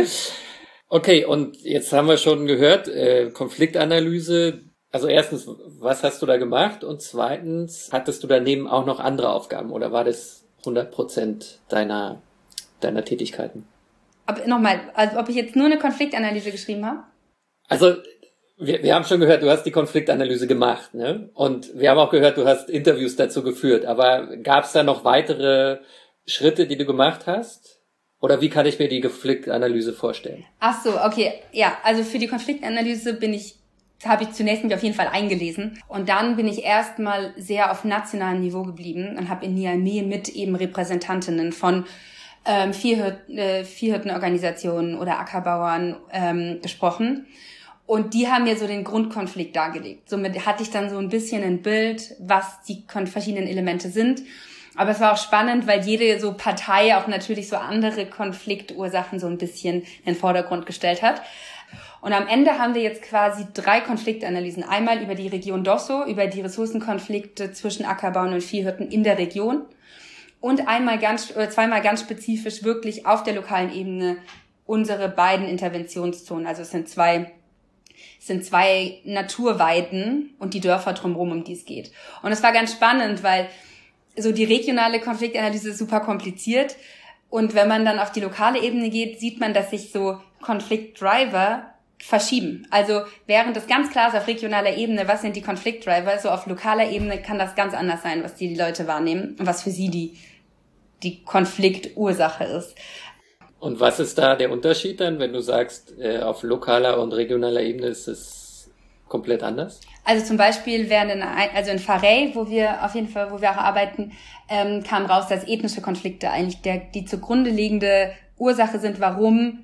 Okay, und jetzt haben wir schon gehört, äh, Konfliktanalyse. Also erstens, was hast du da gemacht? Und zweitens, hattest du daneben auch noch andere Aufgaben oder war das hundert Prozent deiner, deiner Tätigkeiten? Aber nochmal, also ob ich jetzt nur eine Konfliktanalyse geschrieben habe? Also Wir, wir haben schon gehört, du hast die Konfliktanalyse gemacht, ne? Und wir haben auch gehört, du hast Interviews dazu geführt. Aber gab es da noch weitere Schritte, die du gemacht hast? Oder wie kann ich mir die Konfliktanalyse vorstellen? Ach so, okay. Ja, also für die Konfliktanalyse bin ich, habe ich zunächst mich auf jeden Fall eingelesen. Und dann bin ich erstmal sehr auf nationalem Niveau geblieben und habe in Niamey mit eben Repräsentantinnen von ähm, Viehhirten, äh, Viehhirtenorganisationen oder Ackerbauern ähm, gesprochen. Und die haben mir so den Grundkonflikt dargelegt. Somit hatte ich dann so ein bisschen ein Bild, was die verschiedenen Elemente sind. Aber es war auch spannend, weil jede so Partei auch natürlich so andere Konfliktursachen so ein bisschen in den Vordergrund gestellt hat. Und am Ende haben wir jetzt quasi drei Konfliktanalysen. Einmal über die Region Dosso, über die Ressourcenkonflikte zwischen Ackerbauern und Viehhirten in der Region. Und einmal ganz, oder zweimal ganz spezifisch wirklich auf der lokalen Ebene unsere beiden Interventionszonen. Also es sind zwei Es sind zwei Naturweiden und die Dörfer drumherum, um die es geht. Und es war ganz spannend, weil so die regionale Konfliktanalyse ist super kompliziert. Und wenn man dann auf die lokale Ebene geht, sieht man, dass sich so Konfliktdriver verschieben. Also während es ganz klar ist auf regionaler Ebene, was sind die Konfliktdriver, so auf lokaler Ebene kann das ganz anders sein, was die, die Leute wahrnehmen und was für sie die, die Konfliktursache ist. Und was ist da der Unterschied dann, wenn du sagst, äh, auf lokaler und regionaler Ebene ist es komplett anders? Also zum Beispiel während in, also in Pharey, wo wir auf jeden Fall, wo wir auch arbeiten, ähm, kam raus, dass ethnische Konflikte eigentlich der, die zugrunde liegende Ursache sind, warum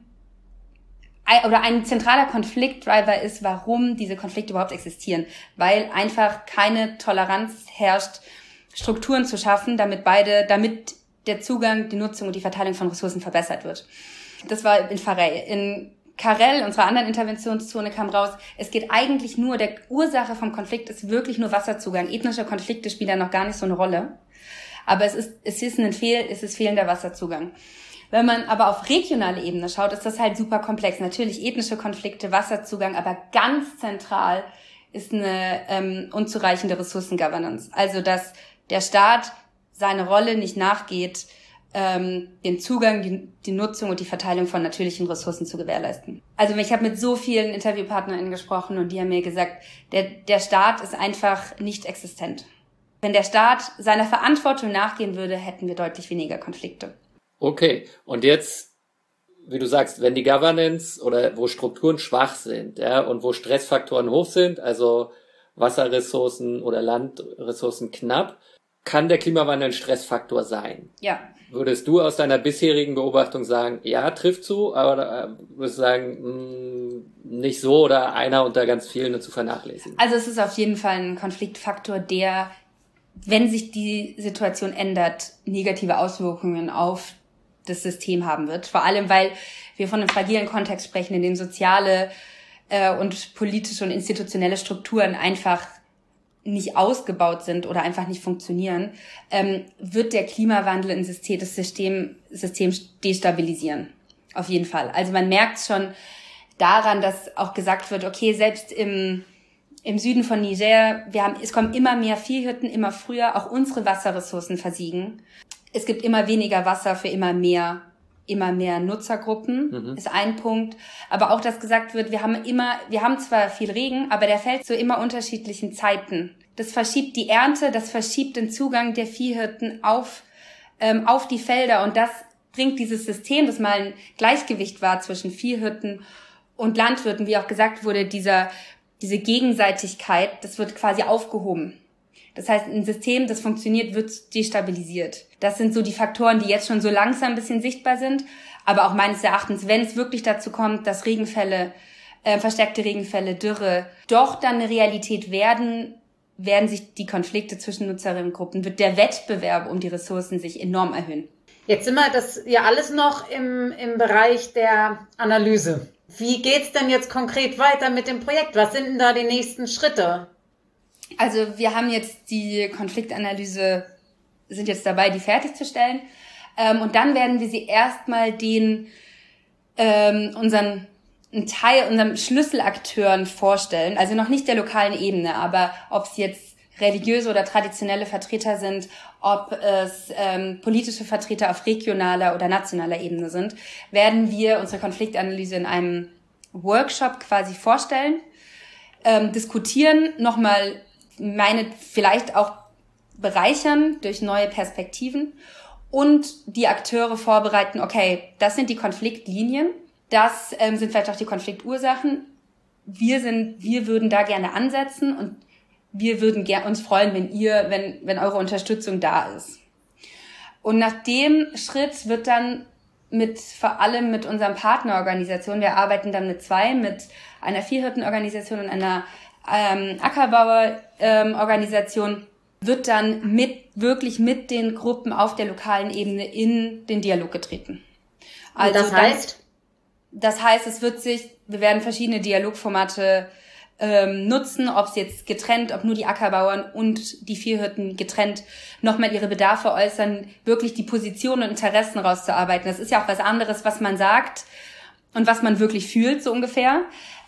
oder ein zentraler Konfliktdriver ist, warum diese Konflikte überhaupt existieren, weil einfach keine Toleranz herrscht, Strukturen zu schaffen, damit beide, damit der Zugang, die Nutzung und die Verteilung von Ressourcen verbessert wird. Das war in Pharey. In Karel, unserer anderen Interventionszone, kam raus, es geht eigentlich nur, der Ursache vom Konflikt ist wirklich nur Wasserzugang. Ethnische Konflikte spielen da noch gar nicht so eine Rolle. Aber es ist, es ist ein Fehl, es ist fehlender Wasserzugang. Wenn man aber auf regionale Ebene schaut, ist das halt super komplex. Natürlich ethnische Konflikte, Wasserzugang, aber ganz zentral ist eine ähm, unzureichende Ressourcengovernance. Also, dass der Staat seine Rolle nicht nachgeht, ähm, den Zugang, die, die Nutzung und die Verteilung von natürlichen Ressourcen zu gewährleisten. Also ich habe mit so vielen InterviewpartnerInnen gesprochen und die haben mir gesagt, der, der Staat ist einfach nicht existent. Wenn der Staat seiner Verantwortung nachgehen würde, hätten wir deutlich weniger Konflikte. Okay, und jetzt, wie du sagst, wenn die Governance oder wo Strukturen schwach sind, ja, und wo Stressfaktoren hoch sind, also Wasserressourcen oder Landressourcen knapp, kann der Klimawandel ein Stressfaktor sein? Ja. Würdest du aus deiner bisherigen Beobachtung sagen, ja, trifft zu, aber würdest du sagen, mh, nicht so oder einer unter ganz vielen zu vernachlässigen? Also es ist auf jeden Fall ein Konfliktfaktor, der, wenn sich die Situation ändert, negative Auswirkungen auf das System haben wird. Vor allem, weil wir von einem fragilen Kontext sprechen, in dem soziale äh, und politische und institutionelle Strukturen einfach nicht ausgebaut sind oder einfach nicht funktionieren, ähm, wird der Klimawandel ein System, das System, System destabilisieren. Auf jeden Fall. Also man merkt schon daran, dass auch gesagt wird, okay, selbst im, im Süden von Niger, wir haben, es kommen immer mehr Viehhirten, immer früher, auch unsere Wasserressourcen versiegen. Es gibt immer weniger Wasser für immer mehr immer mehr Nutzergruppen, mhm. ist ein Punkt. Aber auch, dass gesagt wird, wir haben immer, wir haben zwar viel Regen, aber der fällt zu immer unterschiedlichen Zeiten. Das verschiebt die Ernte, das verschiebt den Zugang der Viehhirten auf, ähm, auf die Felder. Und das bringt dieses System, das mal ein Gleichgewicht war zwischen Viehhirten und Landwirten, wie auch gesagt wurde, dieser, diese Gegenseitigkeit, das wird quasi aufgehoben. Das heißt, ein System, das funktioniert, wird destabilisiert. Das sind so die Faktoren, die jetzt schon so langsam ein bisschen sichtbar sind. Aber auch meines Erachtens, wenn es wirklich dazu kommt, dass Regenfälle, äh, verstärkte Regenfälle, Dürre doch dann eine Realität werden, werden sich die Konflikte zwischen Nutzerinnengruppen, wird der Wettbewerb um die Ressourcen sich enorm erhöhen. Jetzt sind wir das ja alles noch im, im Bereich der Analyse. Wie geht's denn jetzt konkret weiter mit dem Projekt? Was sind denn da die nächsten Schritte? Also wir haben jetzt die Konfliktanalyse, sind jetzt dabei, die fertigzustellen. Ähm, und dann werden wir sie erstmal den ähm, unseren einen Teil, unseren Schlüsselakteuren vorstellen. Also noch nicht der lokalen Ebene, aber ob es jetzt religiöse oder traditionelle Vertreter sind, ob es ähm, politische Vertreter auf regionaler oder nationaler Ebene sind, werden wir unsere Konfliktanalyse in einem Workshop quasi vorstellen. ähm, diskutieren, nochmal meine vielleicht auch bereichern durch neue Perspektiven und die Akteure vorbereiten, okay, das sind die Konfliktlinien, das ähm, sind vielleicht auch die Konfliktursachen. Wir sind, wir würden da gerne ansetzen und wir würden ger- uns freuen, wenn ihr, wenn, wenn eure Unterstützung da ist. Und nach dem Schritt wird dann mit, vor allem mit unseren Partnerorganisationen, wir arbeiten dann mit zwei, mit einer Viehhirtenorganisation und einer ähm, Ackerbauerorganisation, ähm, wird dann mit, wirklich mit den Gruppen auf der lokalen Ebene in den Dialog getreten. Also das heißt? Das, das heißt, es wird sich, wir werden verschiedene Dialogformate ähm, nutzen, ob es jetzt getrennt, ob nur die Ackerbauern und die Viehhirten getrennt nochmal ihre Bedarfe äußern, wirklich die Positionen und Interessen rauszuarbeiten. Das ist ja auch was anderes, was man sagt und was man wirklich fühlt, so ungefähr.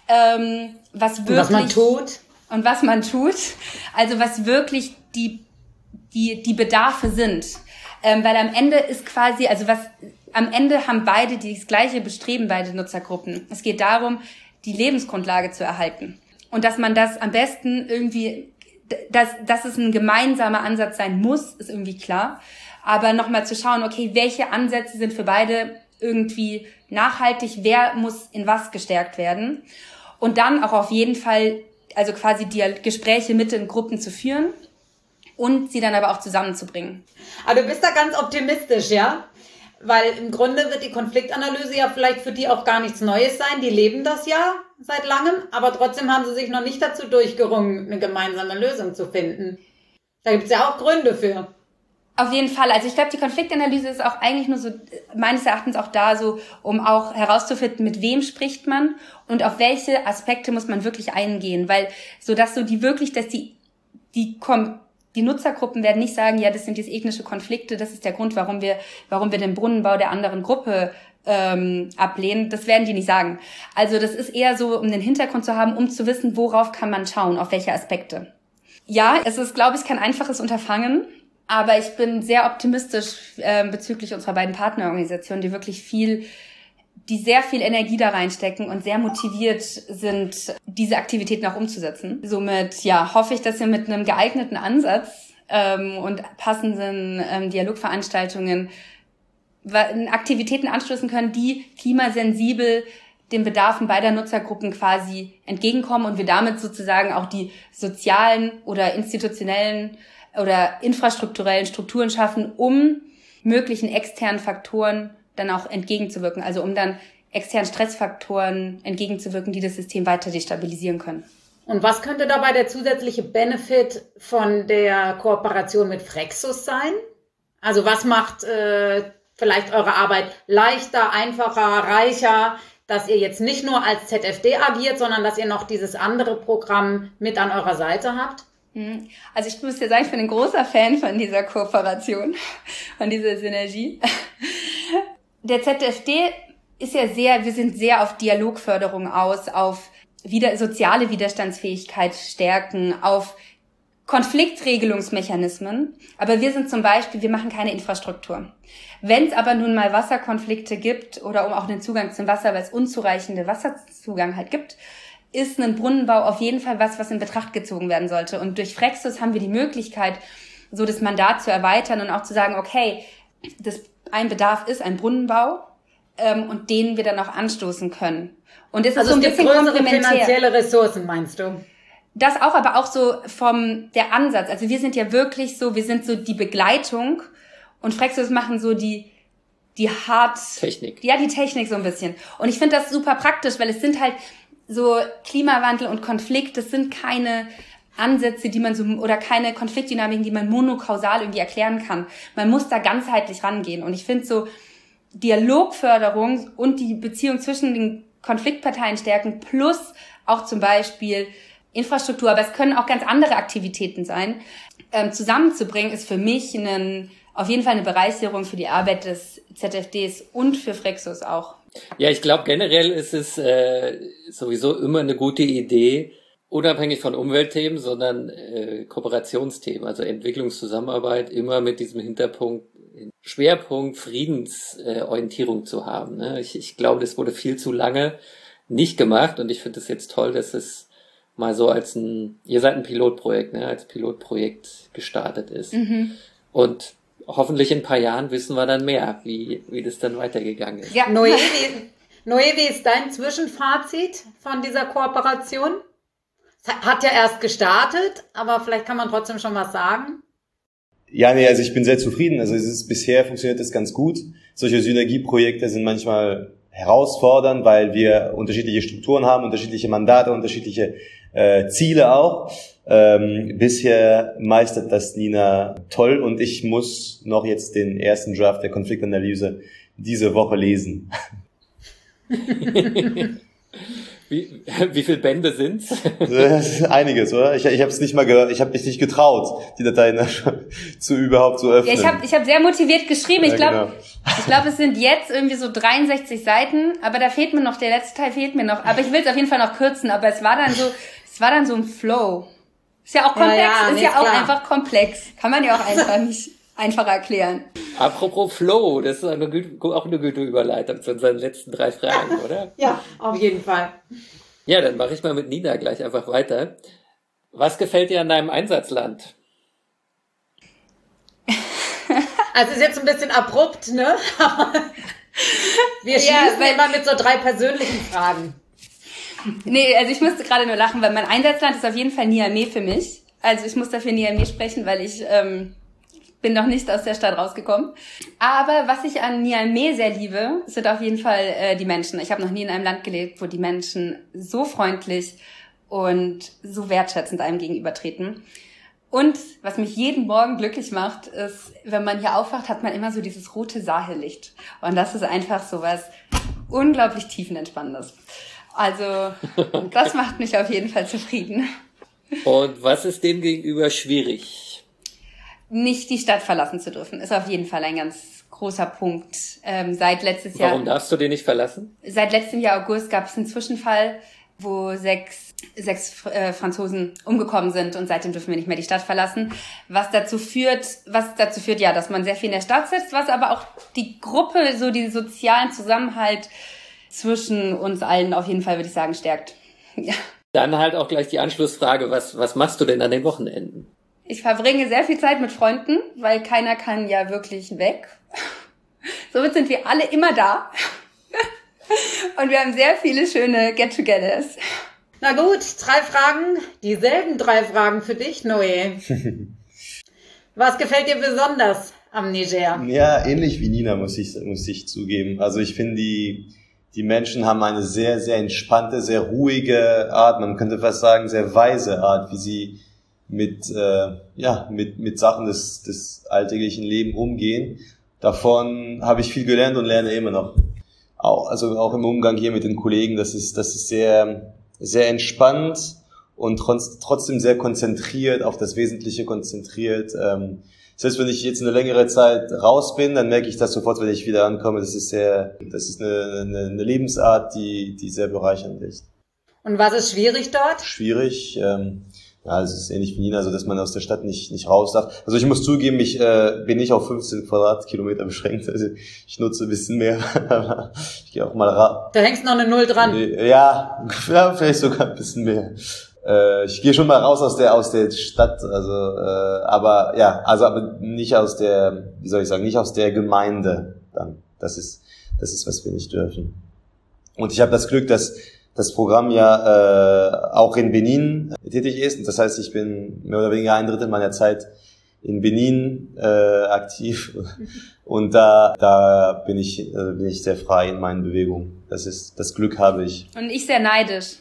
Ähm, was wirklich, und was man tut. Und was man tut. Also was wirklich die, die, die Bedarfe sind. Ähm, weil am Ende ist quasi, also was, am Ende haben beide das gleiche Bestreben, beide Nutzergruppen. Es geht darum, die Lebensgrundlage zu erhalten. Und dass man das am besten irgendwie, dass, dass es ein gemeinsamer Ansatz sein muss, ist irgendwie klar. Aber nochmal zu schauen, okay, welche Ansätze sind für beide irgendwie nachhaltig, wer muss in was gestärkt werden. Und dann auch auf jeden Fall, also quasi die Gespräche mit den Gruppen zu führen und sie dann aber auch zusammenzubringen. Aber du bist da ganz optimistisch, ja? Weil im Grunde wird die Konfliktanalyse ja vielleicht für die auch gar nichts Neues sein. Die leben das ja seit langem, aber trotzdem haben sie sich noch nicht dazu durchgerungen, eine gemeinsame Lösung zu finden. Da gibt es ja auch Gründe für. Auf jeden Fall. Also ich glaube, die Konfliktanalyse ist auch eigentlich nur so, meines Erachtens auch da so, um auch herauszufinden, mit wem spricht man und auf welche Aspekte muss man wirklich eingehen. Weil so, dass so die wirklich, dass die, die kommen, die Nutzergruppen werden nicht sagen, ja, das sind jetzt ethnische Konflikte, das ist der Grund, warum wir, warum wir den Brunnenbau der anderen Gruppe ähm, ablehnen. Das werden die nicht sagen. Also das ist eher so, um den Hintergrund zu haben, um zu wissen, worauf kann man schauen, auf welche Aspekte. Ja, es ist, glaube ich, kein einfaches Unterfangen, aber ich bin sehr optimistisch äh, bezüglich unserer beiden Partnerorganisationen, die wirklich viel, die sehr viel Energie da reinstecken und sehr motiviert sind, diese Aktivitäten auch umzusetzen. Somit, ja, hoffe ich, dass wir mit einem geeigneten Ansatz ähm, und passenden ähm, Dialogveranstaltungen Aktivitäten anstoßen können, die klimasensibel den Bedarfen beider Nutzergruppen quasi entgegenkommen und wir damit sozusagen auch die sozialen oder institutionellen oder infrastrukturellen Strukturen schaffen, um möglichen externen Faktoren dann auch entgegenzuwirken, also um dann externen Stressfaktoren entgegenzuwirken, die das System weiter destabilisieren können. Und was könnte dabei der zusätzliche Benefit von der Kooperation mit Frexus sein? Also was macht äh, vielleicht eure Arbeit leichter, einfacher, reicher, dass ihr jetzt nicht nur als Z F D agiert, sondern dass ihr noch dieses andere Programm mit an eurer Seite habt? Also ich muss dir sagen, ich bin ein großer Fan von dieser Kooperation, von dieser Synergie. Der Z F D ist ja sehr, wir sind sehr auf Dialogförderung aus, auf wieder, soziale Widerstandsfähigkeit stärken, auf Konfliktregelungsmechanismen. Aber wir sind zum Beispiel, wir machen keine Infrastruktur. Wenn es aber nun mal Wasserkonflikte gibt oder um auch den Zugang zum Wasser, weil es unzureichende Wasserzugang halt gibt, ist ein Brunnenbau auf jeden Fall was, was in Betracht gezogen werden sollte. Und durch Frexus haben wir die Möglichkeit, so das Mandat zu erweitern und auch zu sagen, okay, das ein Bedarf ist ein Brunnenbau ähm, und den wir dann auch anstoßen können. Und das also ist so ein es gibt bisschen größere finanzielle Ressourcen, meinst du? Das auch, aber auch so vom der Ansatz. Also wir sind ja wirklich so, wir sind so die Begleitung und Frexus machen so die die Hard Technik. Ja, die Technik so ein bisschen. Und ich finde das super praktisch, weil es sind halt so Klimawandel und Konflikt, das sind keine Ansätze, die man so, oder keine Konfliktdynamiken, die man monokausal irgendwie erklären kann. Man muss da ganzheitlich rangehen. Und ich finde so Dialogförderung und die Beziehung zwischen den Konfliktparteien stärken plus auch zum Beispiel Infrastruktur, aber es können auch ganz andere Aktivitäten sein, ähm, zusammenzubringen, ist für mich ein, auf jeden Fall eine Bereicherung für die Arbeit des Z F Ds und für Frexus auch. Ja, ich glaube generell ist es äh, sowieso immer eine gute Idee, unabhängig von Umweltthemen, sondern äh, Kooperationsthemen, also Entwicklungszusammenarbeit, immer mit diesem Hinterpunkt, Schwerpunkt Friedensorientierung äh, zu haben. Ne? Ich, ich glaube, das wurde viel zu lange nicht gemacht und ich finde es jetzt toll, dass es mal so als ein, ihr seid ein Pilotprojekt, ne, als Pilotprojekt gestartet ist. Mhm. Und hoffentlich in ein paar Jahren wissen wir dann mehr, wie, wie das dann weitergegangen ist. Ja, Noé, wie, Noé, wie ist dein Zwischenfazit von dieser Kooperation? Es hat ja erst gestartet, aber vielleicht kann man trotzdem schon was sagen. Ja, nee, also ich bin sehr zufrieden. Also es ist, bisher funktioniert das ganz gut. Solche Synergieprojekte sind manchmal herausfordernd, weil wir unterschiedliche Strukturen haben, unterschiedliche Mandate, unterschiedliche äh, Ziele auch. Ähm, bisher meistert das Nina toll und ich muss noch jetzt den ersten Draft der Konfliktanalyse diese Woche lesen. Wie, wie viele Bände sind's? Das ist einiges, oder? Ich, ich habe es nicht mal, ge- ich habe mich nicht getraut, die Dateien zu überhaupt zu öffnen. Ja, ich habe, ich habe sehr motiviert geschrieben. Ich ja, glaube, genau. ich glaube, es sind jetzt irgendwie so dreiundsechzig Seiten, aber da fehlt mir noch der letzte Teil fehlt mir noch. Aber ich will es auf jeden Fall noch kürzen. Aber es war dann so, es war dann so ein Flow. Ist ja auch komplex, ja, ja, ist ja auch klar. Einfach komplex. Kann man ja auch einfach nicht einfach erklären. Apropos Flow, das ist eine, auch eine gute Überleitung zu unseren letzten drei Fragen, oder? Ja, auf jeden Fall. Ja, dann mache ich mal mit Nina gleich einfach weiter. Was gefällt dir an deinem Einsatzland? Also ist jetzt ein bisschen abrupt, ne? Wir schließen ja, immer mit so drei persönlichen Fragen. Nee, also ich musste gerade nur lachen, weil mein Einsatzland ist auf jeden Fall Niamey für mich. Also ich muss dafür Niamey sprechen, weil ich ähm, bin noch nicht aus der Stadt rausgekommen. Aber was ich an Niamey sehr liebe, sind auf jeden Fall äh, die Menschen. Ich habe noch nie in einem Land gelebt, wo die Menschen so freundlich und so wertschätzend einem gegenübertreten. Und was mich jeden Morgen glücklich macht, ist, wenn man hier aufwacht, hat man immer so dieses rote Sahellicht. Und das ist einfach so was unglaublich tiefenentspannendes. Also das macht mich auf jeden Fall zufrieden. Und was ist dem gegenüber schwierig? Nicht die Stadt verlassen zu dürfen, ist auf jeden Fall ein ganz großer Punkt. Ähm, seit letztes Jahr. Warum darfst du den nicht verlassen? Seit letztem Jahr August gab es einen Zwischenfall, wo sechs, sechs äh, Franzosen umgekommen sind und seitdem dürfen wir nicht mehr die Stadt verlassen. Was dazu führt, was dazu führt, ja, dass man sehr viel in der Stadt sitzt, was aber auch die Gruppe, so den sozialen Zusammenhalt zwischen uns allen auf jeden Fall, würde ich sagen, stärkt. Ja. Dann halt auch gleich die Anschlussfrage, was, was machst du denn an den Wochenenden? Ich verbringe sehr viel Zeit mit Freunden, weil keiner kann ja wirklich weg. Somit sind wir alle immer da. Und wir haben sehr viele schöne Get-togethers. Na gut, drei Fragen, dieselben drei Fragen für dich, Noé. Was gefällt dir besonders am Niger? Ja, ähnlich wie Nina, muss ich, muss ich zugeben. Also ich finde, die, die Menschen haben eine sehr, sehr entspannte, sehr ruhige Art, man könnte fast sagen, sehr weise Art, wie sie mit äh, ja mit mit Sachen des des alltäglichen Lebens umgehen. Davon habe ich viel gelernt und lerne immer noch. Auch also auch im Umgang hier mit den Kollegen, das ist das ist sehr sehr entspannt und trotz, trotzdem sehr konzentriert auf das Wesentliche konzentriert. Ähm, selbst wenn ich jetzt eine längere Zeit raus bin, dann merke ich das sofort, wenn ich wieder ankomme. Das ist sehr das ist eine eine, eine Lebensart, die die sehr bereichernd ist. Und was ist schwierig dort? Schwierig. Ähm, Ja, es ist ähnlich wie Nina, so dass man aus der Stadt nicht nicht raus darf. Also ich muss zugeben, ich äh, bin nicht auf fünfzehn Quadratkilometer beschränkt. Also ich nutze ein bisschen mehr. Ich gehe auch mal raus. Da hängst noch eine Null dran. Ja, ja, vielleicht sogar ein bisschen mehr. Äh, ich gehe schon mal raus aus der aus der Stadt. Also, äh, aber ja, also aber nicht aus der, wie soll ich sagen, nicht aus der Gemeinde. Dann, das ist das ist was wir nicht dürfen. Und ich habe das Glück, dass das Programm ja äh, auch in Benin tätig ist. Und das heißt, ich bin mehr oder weniger ein Drittel meiner Zeit in Benin äh, aktiv. Und da da bin ich äh, bin ich sehr frei in meinen Bewegungen. Das ist das Glück habe ich. Und ich sehr neidisch.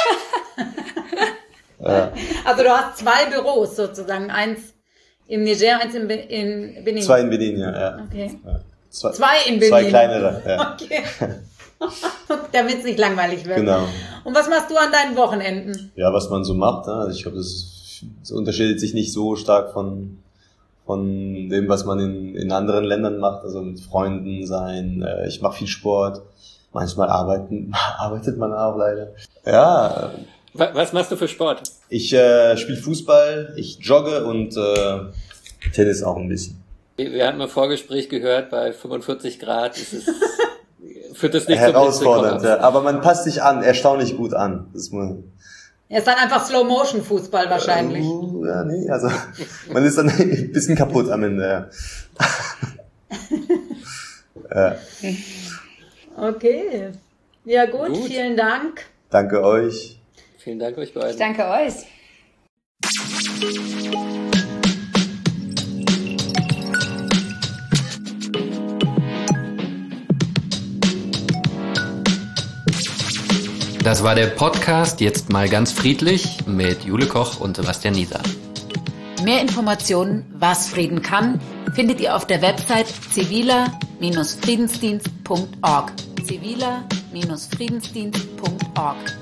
Ja. Also du hast zwei Büros sozusagen, eins im Niger, eins in, Be- in Benin. Zwei in Benin, ja. ja. Okay. Ja. Zwei, zwei in Benin. Zwei kleinere, ja. Okay. Damit es nicht langweilig wird. Genau. Und was machst du an deinen Wochenenden? Ja, was man so macht. Ne? Also ich glaube, das, das unterscheidet sich nicht so stark von von dem, was man in in anderen Ländern macht. Also mit Freunden sein. Äh, ich mache viel Sport. Manchmal arbeiten arbeitet man auch leider. Ja. Was machst du für Sport? Ich äh, spiele Fußball, ich jogge und äh, Tennis auch ein bisschen. Wir hatten im Vorgespräch gehört, bei fünfundvierzig Grad ist es führt das nicht herausfordernd, ja. Aber man passt sich an, erstaunlich gut an. Das muss, Er ist dann einfach Slow-Motion-Fußball wahrscheinlich. Uh, ja, nee, also man ist dann ein bisschen kaputt am Ende. Ja. Okay. Ja gut, gut, vielen Dank. Danke euch. Vielen Dank euch beiden. Ich danke euch. Das war der Podcast Jetzt mal ganz friedlich mit Jule Koch und Sebastian Nieser. Mehr Informationen, was Frieden kann, findet ihr auf der Website ziviler Friedensdienst punkt org. ziviler Friedensdienst punkt org